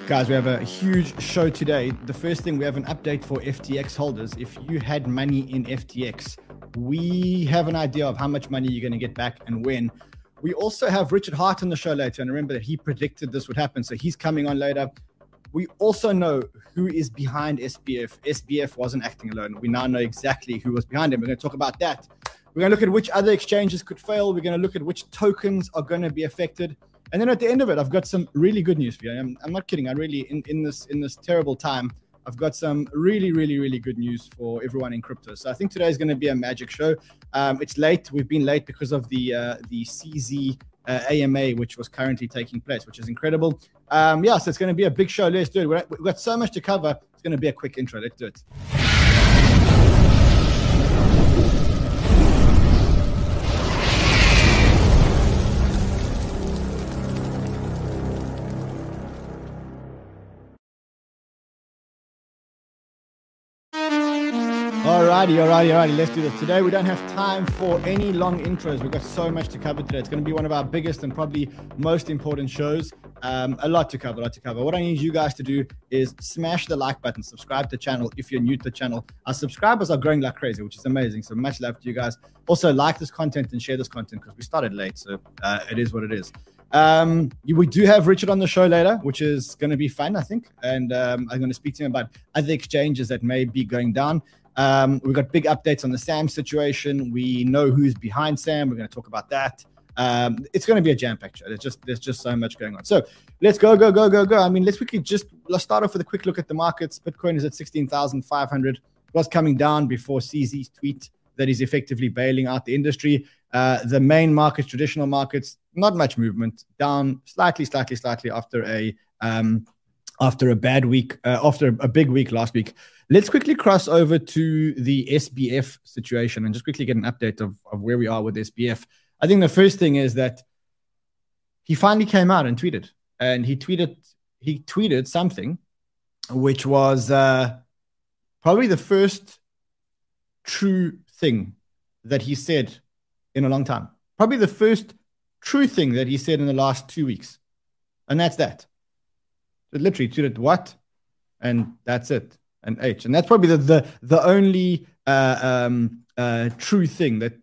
Guys, we have a huge show today. The first thing, we have an update for FTX holders. If you had money in FTX, we have an idea of how much money you're going to get back and when. We also have Richard Hart on the show later, and remember that he predicted this would happen, so he's coming on later. We also know who is behind SBF. SBF wasn't acting alone. We now know exactly who was behind him. We're going to talk about that. We're going to look at which other exchanges could fail. We're going to look at which tokens are going to be affected. And then at the end of it, I've got some really good news for you. I'm not kidding. I really, in this terrible time, I've got some really good news for everyone in crypto. So I think today is going to be a magic show. It's late. We've been late because of the CZ AMA, which was currently taking place, which is incredible. So it's going to be a big show. Let's do it. We've got so much to cover. It's going to be a quick intro. Let's do it. Alrighty. Let's do this. Today, we don't have time for any long intros. We've got so much to cover today. It's going to be one of our biggest and probably most important shows. A lot to cover. What I need you guys to do is smash the like button, subscribe to the channel if you're new to the channel. Our subscribers are growing like crazy, which is amazing. So much love to you guys. Also, like this content and share this content because we started late. So it is what it is. We do have Richard on the show later, which is going to be fun, I think. And I'm going to speak to him about other exchanges that may be going down. We've got big updates on the Sam situation. We know who's behind Sam. We're going to talk about that. It's going to be a jam-packed show. There's just so much going on. So let's go. I mean, let's start off with a quick look at the markets. Bitcoin is at 16,500. Was coming down before CZ's tweet that is effectively bailing out the industry. The main markets, traditional markets, not much movement. Down slightly after a bad week, after a big week last week. Let's quickly cross over to the SBF situation and just quickly get an update of where we are with SBF. I think the first thing is that he finally came out and tweeted. And he tweeted something which was probably the first true thing that he said in a long time. Probably the first true thing that he said in the last 2 weeks. And that's that. It literally tweeted what? And that's it. And H. And that's probably the only true thing that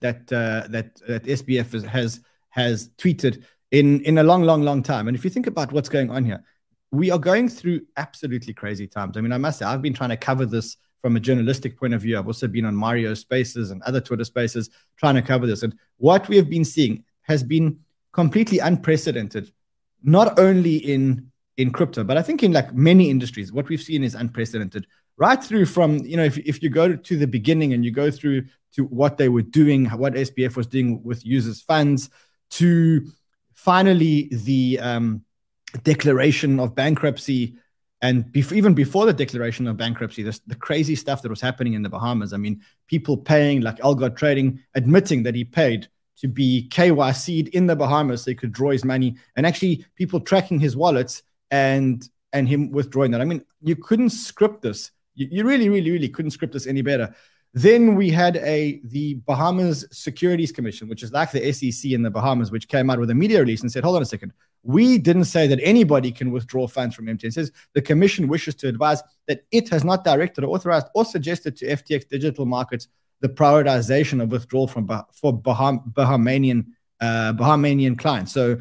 SBF has tweeted in a long time. And if you think about what's going on here, we are going through absolutely crazy times. I mean, I must say, I've been trying to cover this from a journalistic point of view. I've also been on Mario Spaces and other Twitter Spaces trying to cover this. And what we have been seeing has been completely unprecedented, not only in crypto, but I think in like many industries, what we've seen is unprecedented. Right through from, if you go to the beginning and you go through to what they were doing, what SBF was doing with users' funds, to finally the declaration of bankruptcy, and even before the declaration of bankruptcy, the crazy stuff that was happening in the Bahamas. I mean, people paying, like Algod Trading, admitting that he paid to be KYC'd in the Bahamas so he could draw his money, and actually people tracking his wallets and him withdrawing that. I mean, you couldn't script this. You really couldn't script this any better. Then we had the Bahamas Securities Commission, which is like the SEC in the Bahamas, which came out with a media release and said, hold on a second, we didn't say that anybody can withdraw funds from MTN. It says the commission wishes to advise that it has not directed or authorized or suggested to FTX Digital Markets the prioritization of withdrawal for Bahamian clients. So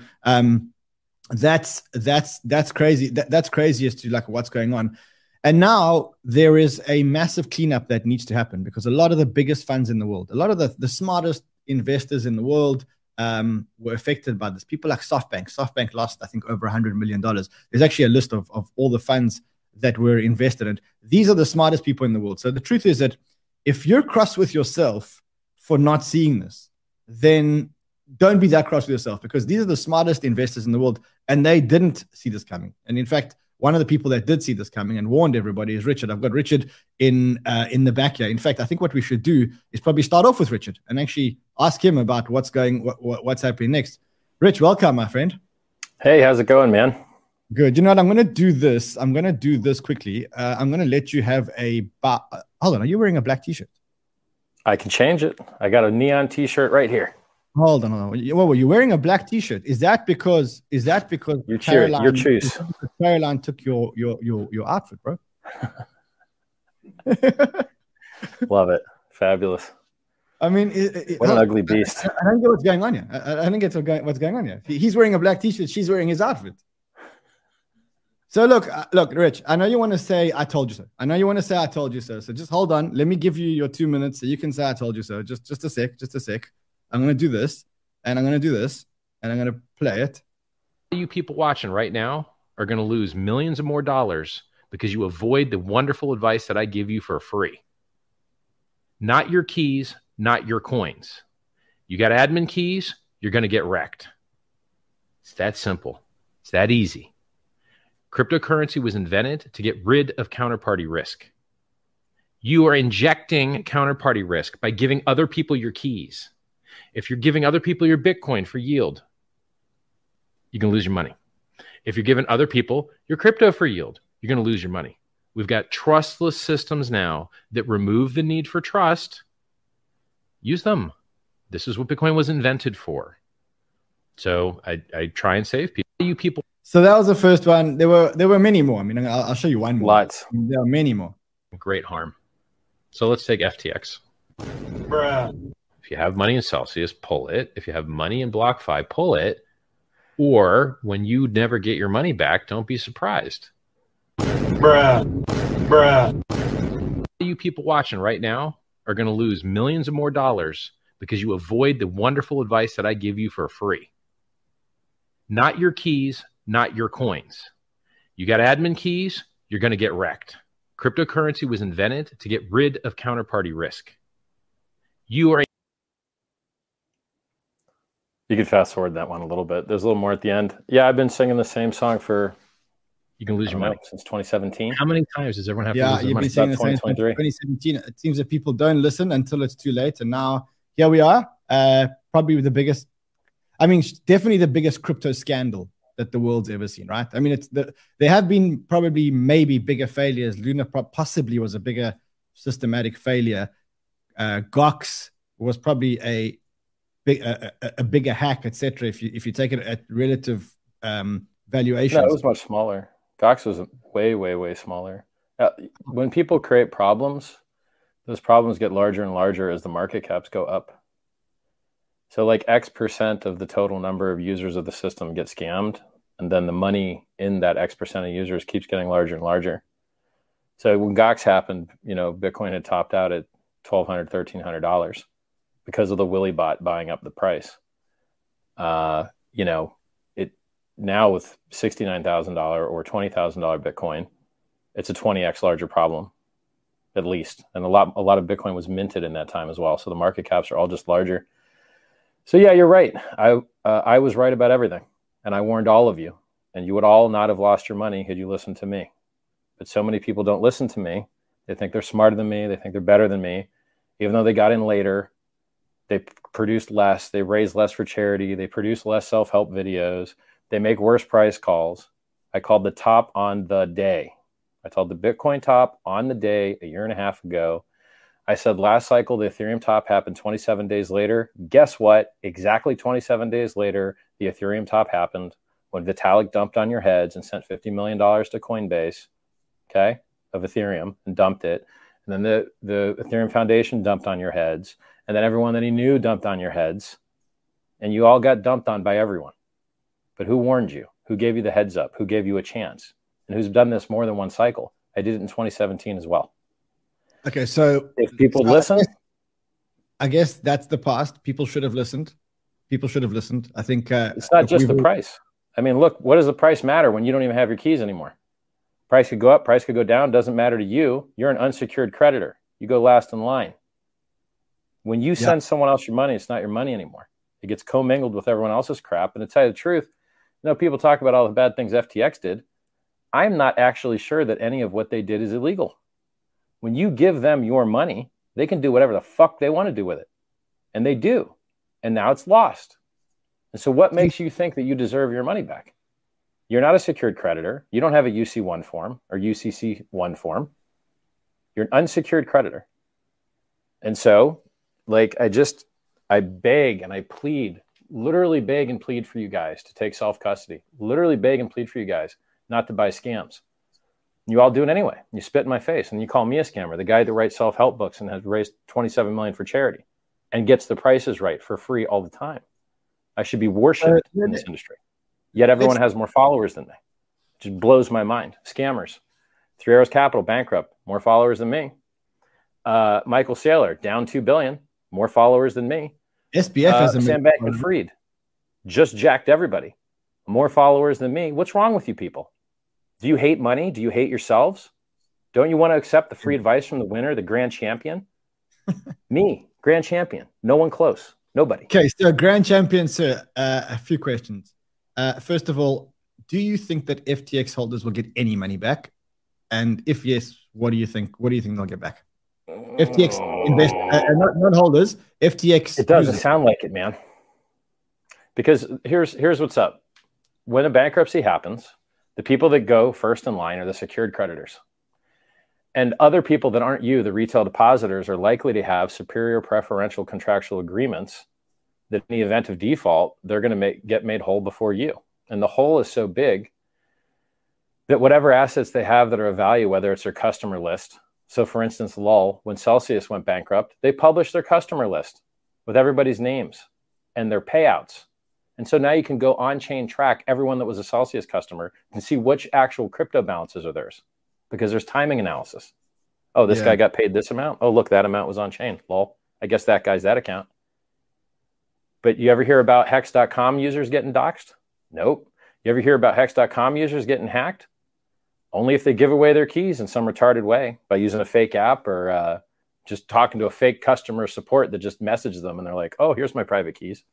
that's crazy. That's crazy as to like what's going on. And now there is a massive cleanup that needs to happen because a lot of the biggest funds in the world, a lot of the smartest investors in the world were affected by this. People like SoftBank. SoftBank lost, I think, over $100 million. There's actually a list of all the funds that were invested in. These are the smartest people in the world. So the truth is that if you're cross with yourself for not seeing this, then don't be that cross with yourself because these are the smartest investors in the world and they didn't see this coming. And in fact, one of the people that did see this coming and warned everybody is Richard. I've got Richard in the back here. In fact, I think what we should do is probably start off with Richard and actually ask him about what's happening next. Rich, welcome, my friend. Hey, how's it going, man? Good. You know what? I'm going to do this. I'm going to do this quickly. I'm going to let you have hold on. Are you wearing a black t-shirt? I can change it. I got a neon t-shirt right here. Hold on. What were you wearing a black T-shirt? Is that because your choice. Caroline took your outfit, bro? Love it. Fabulous. I mean, what an ugly beast. I don't get what's going on here. I don't get what's going on here. He's wearing a black T-shirt. She's wearing his outfit. So look, Rich, I know you want to say I told you so. I know you want to say I told you so. So just hold on. Let me give you your 2 minutes so you can say I told you so. Just a sec. I'm going to do this, and I'm going to do this, and I'm going to play it. You people watching right now are going to lose millions of more dollars because you avoid the wonderful advice that I give you for free. Not your keys, not your coins. You got admin keys, you're going to get wrecked. It's that simple. It's that easy. Cryptocurrency was invented to get rid of counterparty risk. You are injecting counterparty risk by giving other people your keys. If you're giving other people your Bitcoin for yield, you can lose your money. If you're giving other people your crypto for yield, you're going to lose your money. We've got trustless systems now that remove the need for trust. Use them. This is what Bitcoin was invented for. So I try and save people. You people. So that was the first one. There were many more. I mean, I'll show you one more. Lots. There are many more. Great harm. So let's take FTX. Bruh. If you have money in Celsius, pull it. If you have money in BlockFi, pull it. Or when you never get your money back, don't be surprised. Bruh. You people watching right now are going to lose millions of more dollars because you avoid the wonderful advice that I give you for free. Not your keys, not your coins. You got admin keys, you're going to get wrecked. Cryptocurrency was invented to get rid of counterparty risk. You could fast forward that one a little bit. There's a little more at the end. Yeah, I've been singing the same song for you can lose your money since 2017. How many times does everyone have to lose their you've money? been singing the same since 2017. It seems that people don't listen until it's too late. And now here we are. Probably the biggest, definitely the biggest crypto scandal that the world's ever seen, right? I mean, there have been probably maybe bigger failures. Luna possibly was a bigger systematic failure. Gox was probably a bigger hack, etc. If you take it at relative valuations. No, it was much smaller. Gox was way smaller. When people create problems, those problems get larger and larger as the market caps go up. So like X% of the total number of users of the system get scammed, and then the money in that X% of users keeps getting larger and larger. So when Gox happened, Bitcoin had topped out at $1,200, $1,300 because of the Willy bot buying up the price. Now with $69,000 or $20,000 Bitcoin, it's a 20x larger problem, at least. And a lot of Bitcoin was minted in that time as well. So the market caps are all just larger. So yeah, you're right. I was right about everything, and I warned all of you, and you would all not have lost your money had you listened to me. But so many people don't listen to me. They think they're smarter than me. They think they're better than me, even though they got in later. They produced less. They raised less for charity. They produced less self-help videos. They make worse price calls. I called the top on the day. I told the Bitcoin top on the day a year and a half ago. I said last cycle, the Ethereum top happened 27 days later. Guess what? Exactly 27 days later, the Ethereum top happened when Vitalik dumped on your heads and sent $50 million to Coinbase, okay, of Ethereum, and dumped it. And then the Ethereum Foundation dumped on your heads. And then everyone that he knew dumped on your heads. And you all got dumped on by everyone. But who warned you? Who gave you the heads up? Who gave you a chance? And who's done this more than one cycle? I did it in 2017 as well. Okay, so if people listen, I guess that's the past. People should have listened. I think it's not just the price. I mean, look, what does the price matter when you don't even have your keys anymore? Price could go up, price could go down. Doesn't matter to you. You're an unsecured creditor. You go last in line. When you send someone else your money, it's not your money anymore. It gets commingled with everyone else's crap. And to tell you the truth, people talk about all the bad things FTX did. I'm not actually sure that any of what they did is illegal. When you give them your money, they can do whatever the fuck they want to do with it. And they do. And now it's lost. And so what makes you think that you deserve your money back? You're not a secured creditor. You don't have a UC1 form or UCC1 form. You're an unsecured creditor. And so, I I beg and I plead, literally beg and plead for you guys to take self-custody. Literally beg and plead for you guys not to buy scams. You all do it anyway. You spit in my face and you call me a scammer, the guy that writes self-help books and has raised $27 million for charity and gets the prices right for free all the time. I should be worshipped in this industry. Yet everyone has more followers than me. It just blows my mind. Scammers. Three Arrows Capital, bankrupt, more followers than me. Michael Saylor, down $2 billion, more followers than me. SBF is Sam Bankman-Fried, just jacked everybody, more followers than me. What's wrong with you people? Do you hate money? Do you hate yourselves? Don't you want to accept the free advice from the winner, the grand champion? Me, grand champion. No one close. Nobody. Okay, so grand champion, sir, a few questions. First of all, do you think that FTX holders will get any money back? And if yes, what do you think? What do you think they'll get back? FTX invest, not holders. FTX. It doesn't sound like it, man. Because here's what's up. When a bankruptcy happens, the people that go first in line are the secured creditors. And other people that aren't you, the retail depositors, are likely to have superior preferential contractual agreements that in the event of default, they're going to get made whole before you. And the hole is so big that whatever assets they have that are of value, whether it's their customer list. So for instance, Lull, when Celsius went bankrupt, they published their customer list with everybody's names and their payouts. And so now you can go on-chain track everyone that was a Celsius customer and see which actual crypto balances are theirs because there's timing analysis. Oh, this guy got paid this amount. Oh, look, that amount was on-chain. Lol. I guess that guy's that account. But you ever hear about Hex.com users getting doxxed? Nope. You ever hear about Hex.com users getting hacked? Only if they give away their keys in some retarded way by using a fake app or just talking to a fake customer support that just messages them and they're like, oh, here's my private keys.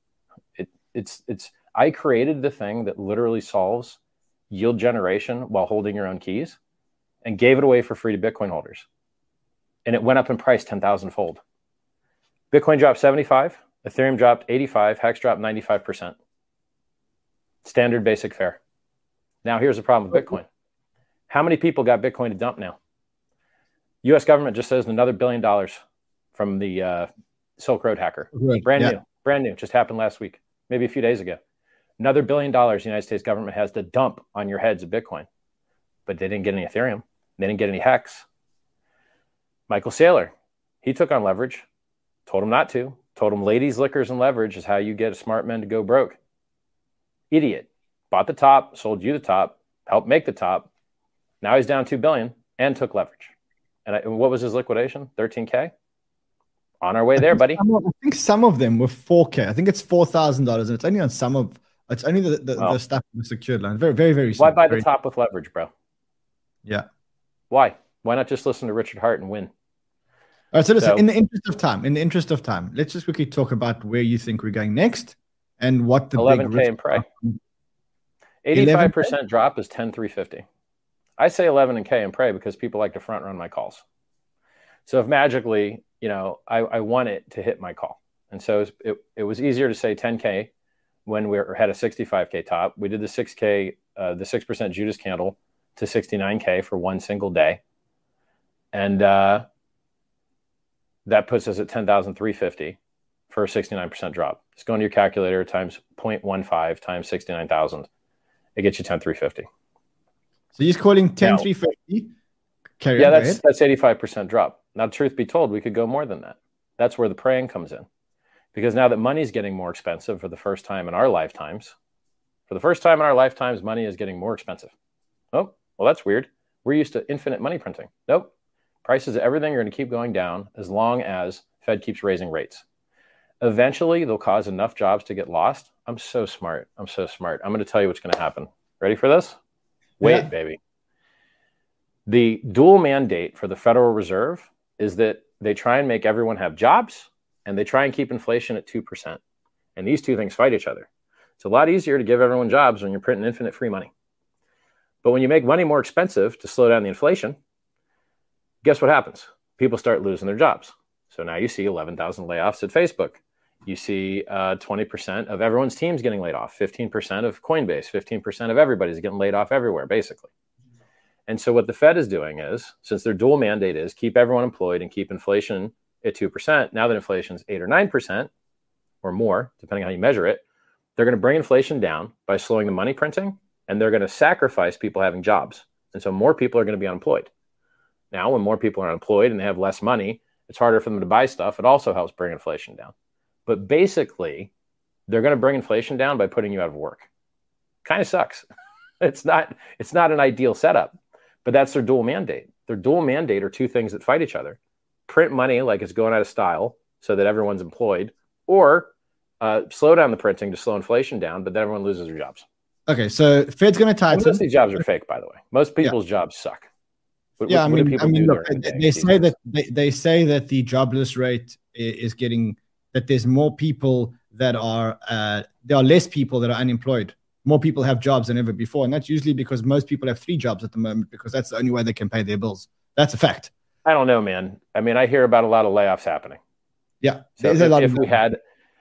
I created the thing that literally solves yield generation while holding your own keys and gave it away for free to Bitcoin holders. And it went up in price 10,000 fold. Bitcoin dropped 75, Ethereum dropped 85, Hex dropped 95%. Standard basic fare. Now here's the problem with Bitcoin. How many people got Bitcoin to dump now? U.S. government just says another $1 billion from the Silk Road hacker. Right. Brand new, just happened last week, maybe a few days ago. Another $1 billion the United States government has to dump on your heads of Bitcoin. But they didn't get any Ethereum. They didn't get any Hex. Michael Saylor, he took on leverage, told him not to, told him ladies, liquors, and leverage is how you get a smart man to go broke. Idiot. Bought the top, sold you the top, helped make the top. Now he's down $2 billion and took leverage. And what was his liquidation? 13K? On our way there, buddy. I think some of them were 4K. I think it's $4,000, and it's only on some of. It's only the stuff in the secured line. Very, very, very. Why buy the top with leverage, bro? Yeah. Why? Why not just listen to Richard Hart and win? All right. So listen. In the interest of time, let's just quickly talk about where you think we're going next and what the 11K in pray. 85% drop is 10,350. I say 11K and pray because people like to front run my calls. So if magically, I want it to hit my call. And so it was easier to say 10K when we had a 65K top. We did the 6K, the 6% Judas candle to 69K for one single day. And that puts us at 10,350 for a 69% drop. Just go into your calculator times 0.15 times 69,000. It gets you 10,350. So he's calling 10,350. Yeah, that's 85% drop. Now, truth be told, we could go more than that. That's where the praying comes in. Because now that money's getting more expensive for the first time in our lifetimes, money is getting more expensive. Oh, well, that's weird. We're used to infinite money printing. Nope. Prices of everything are going to keep going down as long as Fed keeps raising rates. Eventually, they'll cause enough jobs to get lost. I'm so smart. I'm going to tell you what's going to happen. Ready for this? Wait, baby. The dual mandate for the Federal Reserve is that they try and make everyone have jobs and they try and keep inflation at 2%. And these two things fight each other. It's a lot easier to give everyone jobs when you're printing infinite free money. But when you make money more expensive to slow down the inflation, guess what happens? People start losing their jobs. So now you see 11,000 layoffs at Facebook. You see 20% of everyone's teams getting laid off, 15% of Coinbase, 15% of everybody's getting laid off everywhere, basically. And so what the Fed is doing is, since their dual mandate is keep everyone employed and keep inflation at 2%, now that inflation's 8 or 9%, or more, depending on how you measure it, they're going to bring inflation down by slowing the money printing, and they're going to sacrifice people having jobs. And so more people are going to be unemployed. Now, when more people are unemployed and they have less money, it's harder for them to buy stuff. It also helps bring inflation down. But basically, they're going to bring inflation down by putting you out of work. Kind of sucks. It's not an ideal setup, but that's their dual mandate. Their dual mandate are two things that fight each other. Print money like it's going out of style so that everyone's employed, or slow down the printing to slow inflation down, but then everyone loses their jobs. Okay, so Fed's going to tighten. Most of these jobs are fake, by the way. Most people's jobs suck. What do people do look, they say that the jobless rate is getting, that there's more people that are there are less people that are unemployed. More people have jobs than ever before, and that's usually because most people have 3 jobs at the moment because that's the only way they can pay their bills. That's a fact. I don't know, man. I mean, I hear about a lot of layoffs happening. Yeah, so if we had,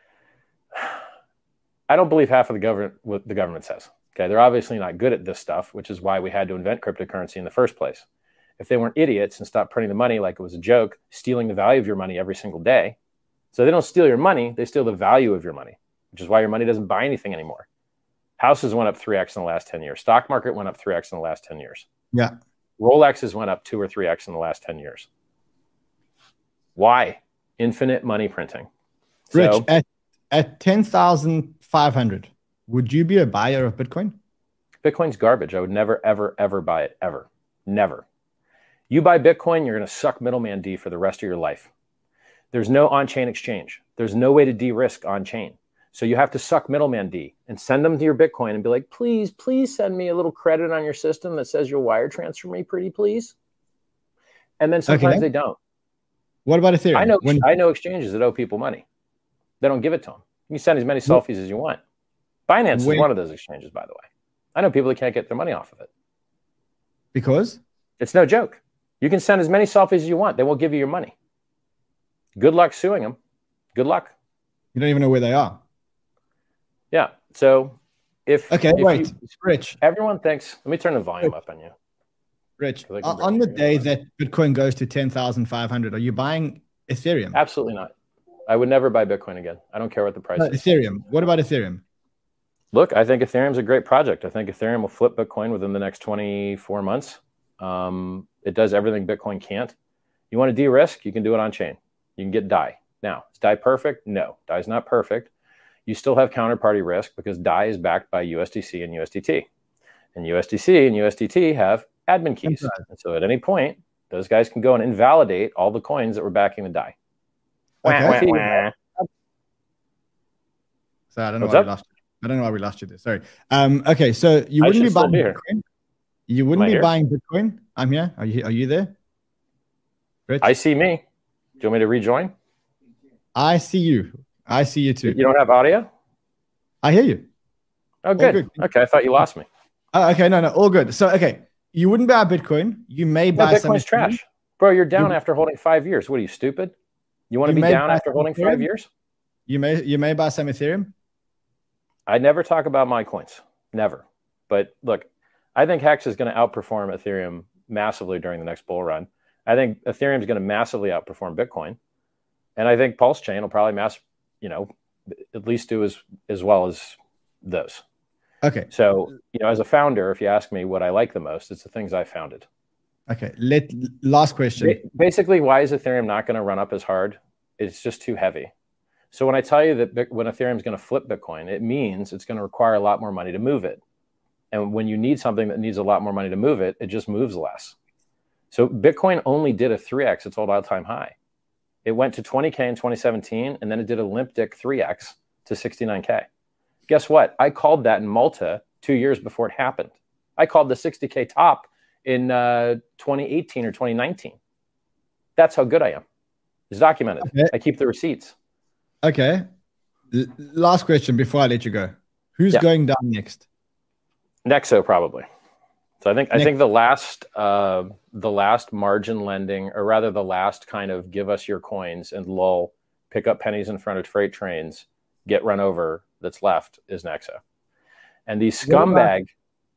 I don't believe half of what the government says. Okay, they're obviously not good at this stuff, which is why we had to invent cryptocurrency in the first place. If they weren't idiots and stopped printing the money like it was a joke, stealing the value of your money every single day. So they don't steal your money, they steal the value of your money, which is why your money doesn't buy anything anymore. Houses went up 3x in the last 10 years. Stock market went up 3x in the last 10 years. Yeah. Rolexes went up 2 or 3x in the last 10 years. Why? Infinite money printing. Rich, at 10,500, would you be a buyer of Bitcoin? Bitcoin's garbage. I would never, ever, ever buy it. Ever. Never. You buy Bitcoin, you're going to suck middleman D for the rest of your life. There's no on-chain exchange. There's no way to de-risk on-chain. So you have to suck middleman D and send them to your Bitcoin and be like, please, please send me a little credit on your system that says you'll wire transfer me pretty please. And then sometimes they don't. What about Ethereum? I know exchanges that owe people money. They don't give it to them. You can send as many selfies as you want. Binance is one of those exchanges, by the way. I know people that can't get their money off of it. Because? It's no joke. You can send as many selfies as you want. They won't give you your money. Good luck suing them. Good luck. You don't even know where they are. Yeah. So Rich. Everyone thinks, let me turn the volume up on you. Rich, on the day that Bitcoin goes to 10,500, are you buying Ethereum? Absolutely not. I would never buy Bitcoin again. I don't care what the price is. Ethereum. What about Ethereum? Look, I think Ethereum's a great project. I think Ethereum will flip Bitcoin within the next 24 months. It does everything Bitcoin can't. You want to de-risk? You can do it on chain. You can get DAI. Now, is DAI perfect? No, DAI is not perfect. You still have counterparty risk because DAI is backed by USDC and USDT. And USDC and USDT have admin keys. And so at any point, those guys can go and invalidate all the coins that were backing the DAI. Okay. So I don't know why we lost you. I don't know why we lost you there. Sorry. Okay, so you wouldn't be buying Bitcoin? You wouldn't be buying Bitcoin? I'm here. Are you there? Rich? I see me. Do you want me to rejoin? I see you. I see you too. You don't have audio? I hear you. Oh, good. Okay, I thought you lost me. Okay, no, all good. So, okay, you wouldn't buy Bitcoin. You may buy some. Bitcoin's trash. Bro, you're down after holding 5 years. What are you, stupid? You want to be down after holding 5 years? You may buy some Ethereum. I never talk about my coins. Never. But look, I think Hex is going to outperform Ethereum massively during the next bull run. I think Ethereum is going to massively outperform Bitcoin. And I think Pulse Chain will probably at least do as well as those. Okay. So, as a founder, if you ask me what I like the most, it's the things I founded. Okay. Last question. Basically, why is Ethereum not going to run up as hard? It's just too heavy. So when I tell you that when Ethereum is going to flip Bitcoin, it means it's going to require a lot more money to move it. And when you need something that needs a lot more money to move it, it just moves less. So Bitcoin only did a 3x its all-time high. It went to 20K in 2017, and then it did a limp dick 3x to 69K. Guess what? I called that in Malta 2 years before it happened. I called the 60K top in 2018 or 2019. That's how good I am. It's documented. Okay. I keep the receipts. Okay. Last question before I let you go. Who's going down next? Nexo, probably. So I think the last margin lending, or rather the last kind of give us your coins and lull, pick up pennies in front of freight trains, get run over that's left is Nexo. And these scumbag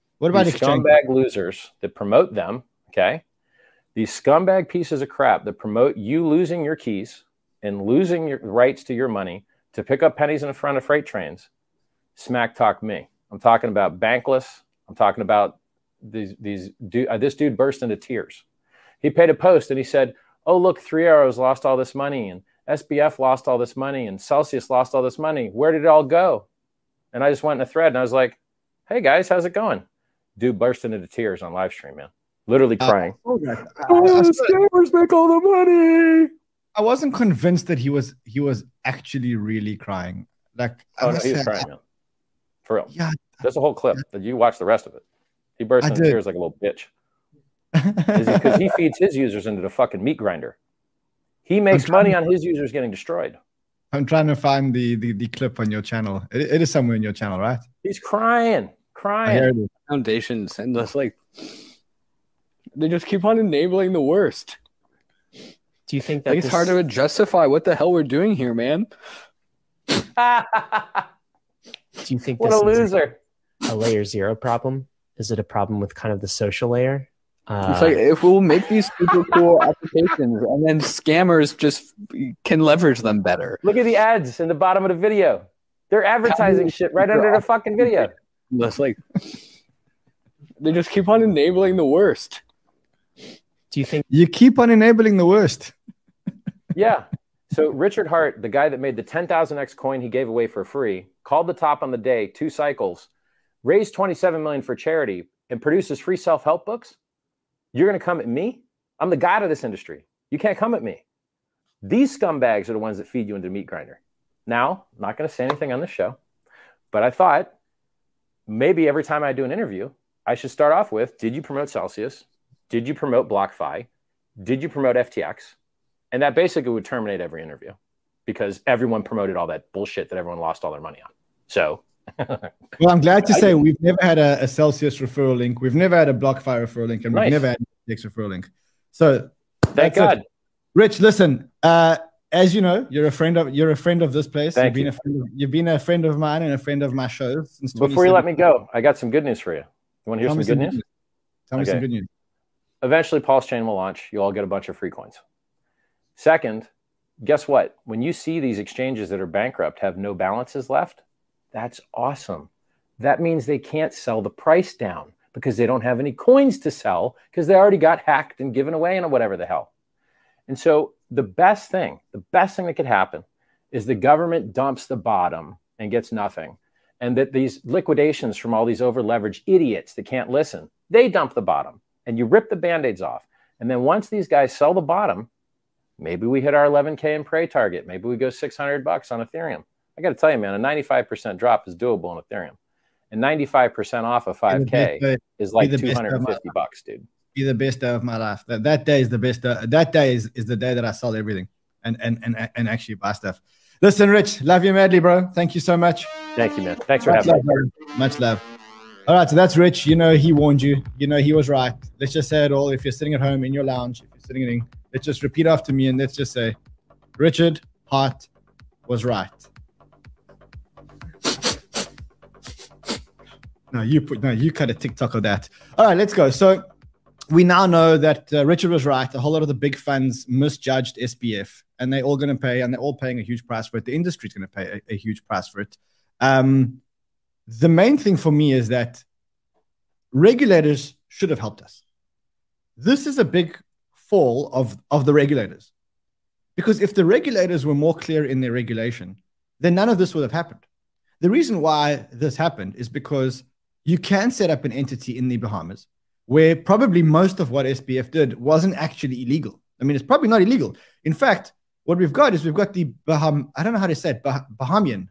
losers that promote them, okay? These scumbag pieces of crap that promote you losing your keys and losing your rights to your money to pick up pennies in front of freight trains, smack talk me. I'm talking about Bankless. I'm talking about this dude burst into tears. He paid a post and he said, oh, look, 3 Arrows lost all this money and SBF lost all this money and Celsius lost all this money. Where did it all go? And I just went in a thread and I was like, hey, guys, how's it going? Dude burst into tears on live stream, man. Literally crying. Scammers make all the money. I wasn't convinced that he was actually really crying. Like, oh, no, he was crying, man. For real. Yeah. There's a whole clip that you watch the rest of it. He burst into tears like a little bitch. Because he feeds his users into the fucking meat grinder. He makes money on his users getting destroyed. I'm trying to find the clip on your channel. It is somewhere in your channel, right? He's crying. Foundations and just like they just keep on enabling the worst. Do you think that like it's hard to justify what the hell we're doing here, man? Do you think what this a loser? Is a layer 0 problem? Is it a problem with kind of the social layer? It's like if we'll make these super cool applications and then scammers just can leverage them better. Look at the ads in the bottom of the video. They're advertising shit right under the fucking video. That's like they just keep on enabling the worst. Do you think you keep on enabling the worst? Yeah. So Richard Hart, the guy that made the 10,000x coin he gave away for free, called the top on the day, 2 cycles, raised $27 million for charity, and produces free self-help books? You're going to come at me? I'm the god of this industry. You can't come at me. These scumbags are the ones that feed you into the meat grinder. Now, I'm not going to say anything on this show, but I thought maybe every time I do an interview, I should start off with, did you promote Celsius? Did you promote BlockFi? Did you promote FTX? And that basically would terminate every interview because everyone promoted all that bullshit that everyone lost all their money on. So, well, I'm glad to say we've never had a Celsius referral link. We've never had a BlockFi referral link, and we've never had a FTX referral link. So, thank God. Rich, listen. As you know, you're a friend of this place. You've been a friend of mine and a friend of my shows since. Before you let me go, I got some good news for you. You want to hear some good news? Tell me some good news. Eventually, Pulse Chain will launch. You all get a bunch of free coins. Second, guess what? When you see these exchanges that are bankrupt have no balances left, that's awesome. That means they can't sell the price down because they don't have any coins to sell because they already got hacked and given away and whatever the hell. And so the best thing that could happen is the government dumps the bottom and gets nothing. And that these liquidations from all these over-leveraged idiots that can't listen, they dump the bottom and you rip the Band-Aids off. And then once these guys sell the bottom, maybe we hit our 11K in prey target. Maybe we go $600 on Ethereum. I got to tell you, man, a 95% drop is doable on Ethereum. And 95% off of 5K is like $250, dude. Be the best day of my life. That day is the best. That day is the day that I sell everything and actually buy stuff. Listen, Rich, love you madly, bro. Thank you so much. Thank you, man. Thanks for having me. Much love. All right, so that's Rich. You know, he warned you. You know, he was right. Let's just say it all. If you're sitting at home in your lounge, if you're sitting in, let's just repeat after me and let's just say, Richard Hart was right. No, you cut a TikTok of that. All right, let's go. So we now know that Richard was right. A whole lot of the big funds misjudged SBF, and they're all going to pay, and they're all paying a huge price for it. The industry is going to pay a huge price for it. The main thing for me is that regulators should have helped us. This is a big fall of the regulators, because if the regulators were more clear in their regulation, then none of this would have happened. The reason why this happened is because you can set up an entity in the Bahamas where probably most of what SBF did wasn't actually illegal. I mean, it's probably not illegal. In fact, what we've got is we've got the I don't know how to say it, Bahamian.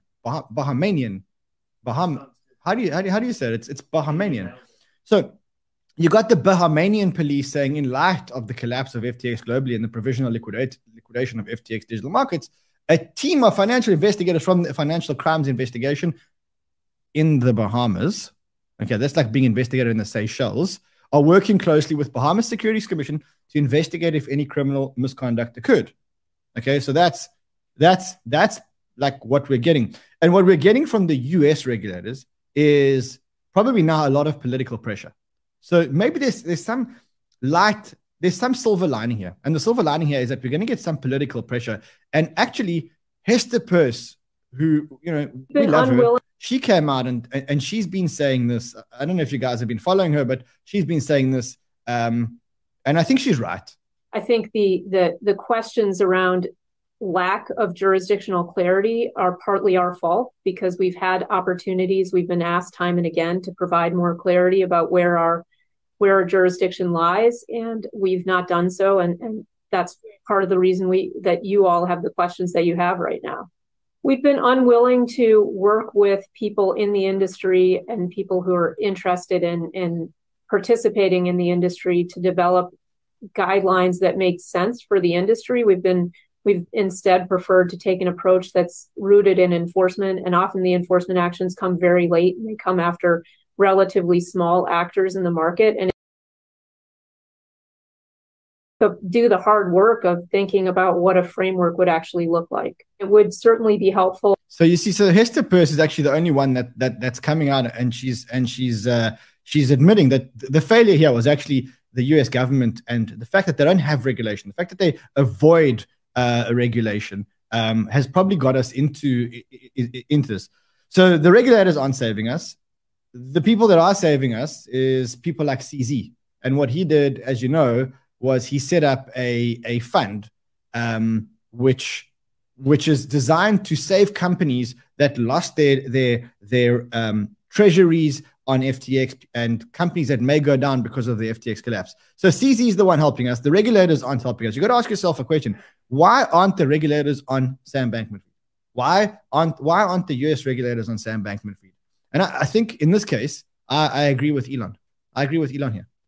How do you say it? It's Bahamanian. So you got the Bahamanian police saying, in light of the collapse of FTX globally and the provisional liquidation of FTX digital markets, a team of financial investigators from the Financial Crimes Investigation in the Bahamas, okay, that's like being investigated in the Seychelles, are working closely with Bahamas Securities Commission to investigate if any criminal misconduct occurred. Okay, so that's like what we're getting. And what we're getting from the US regulators is probably now a lot of political pressure. So maybe there's some silver lining here. And the silver lining here is that we're going to get some political pressure. And actually, Hester Peirce who, you know, we Been love her. unwilling. She came out and she's been saying this. I don't know if you guys have been following her, but she's been saying this. And I think she's right. I think the questions around lack of jurisdictional clarity are partly our fault because we've had opportunities. We've been asked time and again to provide more clarity about where our jurisdiction lies, and we've not done so. And that's part of the reason that you all have the questions that you have right now. We've been unwilling to work with people in the industry and people who are interested in participating in the industry to develop guidelines that make sense for the industry. We've instead preferred to take an approach that's rooted in enforcement, and often the enforcement actions come very late and they come after relatively small actors in the market, and do the hard work of thinking about what a framework would actually look like. It would certainly be helpful. So you see, so Hester Peirce is actually the only one that's coming out, and she's admitting that the failure here was actually the US government and the fact that they don't have regulation, the fact that they avoid a regulation has probably got us into this. So the regulators aren't saving us. The people that are saving us is people like CZ. And what he did, as you know, was he set up a fund which is designed to save companies that lost their treasuries on FTX and companies that may go down because of the FTX collapse. So CZ is the one helping us. The regulators aren't helping us. You got to ask yourself a question: why aren't the regulators on Sam Bankman-Fried? Why aren't the US regulators on Sam Bankman-Fried? And I think in this case, I agree with Elon. I agree with Elon here,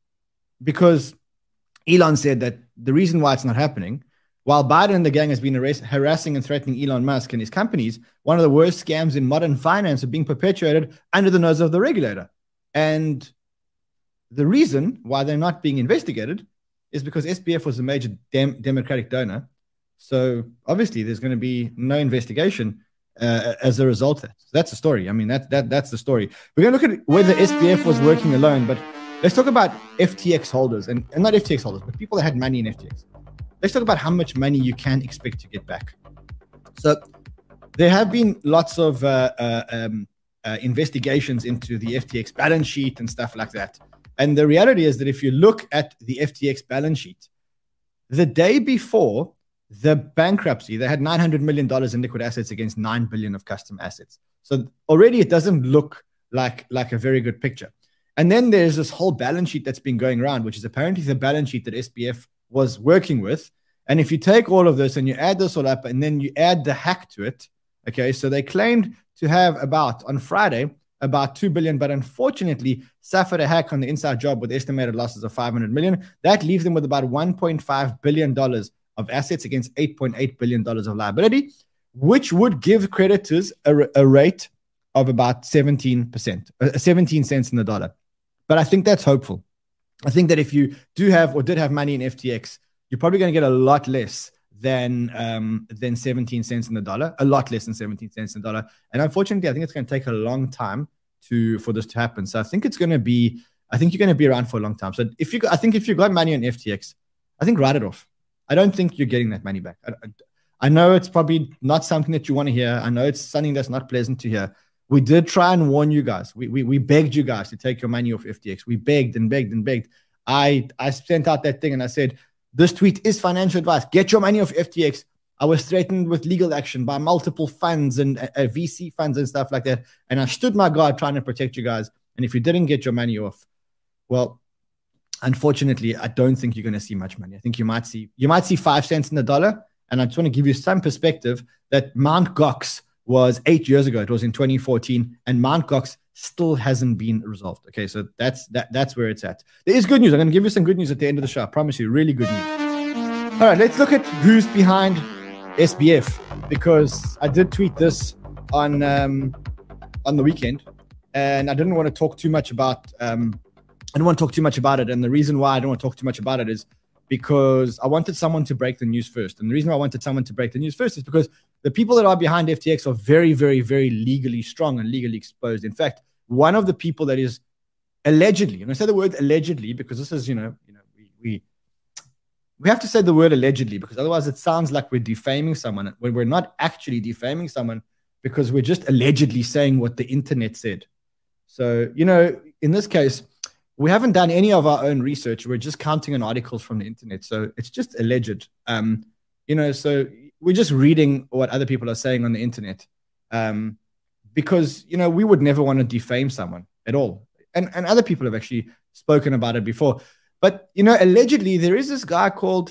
because Elon said that the reason why it's not happening, while Biden and the gang has been harassing and threatening Elon Musk and his companies, one of the worst scams in modern finance are being perpetuated under the nose of the regulator. And the reason why they're not being investigated is because SBF was a major Democratic donor. So obviously there's going to be no investigation as a result of that. So that's the story. I mean, that's the story. We're going to look at whether SBF was working alone, but let's talk about FTX holders and not FTX holders, but people that had money in FTX. Let's talk about how much money you can expect to get back. So there have been lots of investigations into the FTX balance sheet and stuff like that. And the reality is that if you look at the FTX balance sheet, the day before the bankruptcy, they had $900 million in liquid assets against $9 billion of custom assets. So already it doesn't look like a very good picture. And then there's this whole balance sheet that's been going around, which is apparently the balance sheet that SBF was working with. And if you take all of this and you add this all up and then you add the hack to it, okay, so they claimed to have on Friday, about $2 billion, but unfortunately suffered a hack on the inside job with estimated losses of $500 million. That leaves them with about $1.5 billion of assets against $8.8 billion of liability, which would give creditors a rate of about 17 cents in the dollar. But I think that's hopeful. I think that if you do have or did have money in FTX, you're probably going to get a lot less than 17 cents in the dollar, a lot less than 17 cents in the dollar. And unfortunately, I think it's going to take a long time for this to happen. So I think you're going to be around for a long time. So if you got money on FTX, I think write it off. I don't think you're getting that money back. I know it's probably not something that you want to hear. I know it's something that's not pleasant to hear. We did try and warn you guys. We begged you guys to take your money off FTX. We begged and begged and begged. I sent out that thing and I said, this tweet is financial advice. Get your money off FTX. I was threatened with legal action by multiple funds and VC funds and stuff like that. And I stood my guard trying to protect you guys. And if you didn't get your money off, well, unfortunately, I don't think you're going to see much money. I think you might see 5 cents in the dollar. And I just want to give you some perspective that Mt. Gox was 8 years ago. It was in 2014, and Mt. Gox still hasn't been resolved. Okay, so that's where it's at. There is good news. I'm going to give you some good news at the end of the show. I promise you, really good news. All right, let's look at who's behind SBF, because I did tweet this on the weekend, and I didn't want to talk too much about. I don't want to talk too much about it, and the reason why I don't want to talk too much about it is because I wanted someone to break the news first. And the reason why I wanted someone to break the news first is because the people that are behind FTX are very, very, very legally strong and legally exposed. In fact, one of the people that is allegedly, and I say the word allegedly because this is, we have to say the word allegedly, because otherwise it sounds like we're defaming someone when we're not actually defaming someone, because we're just allegedly saying what the internet said. So, in this case, we haven't done any of our own research. We're just counting on articles from the internet. So it's just alleged. So we're just reading what other people are saying on the internet. Because, we would never want to defame someone at all. And other people have actually spoken about it before. But, allegedly, there is this guy called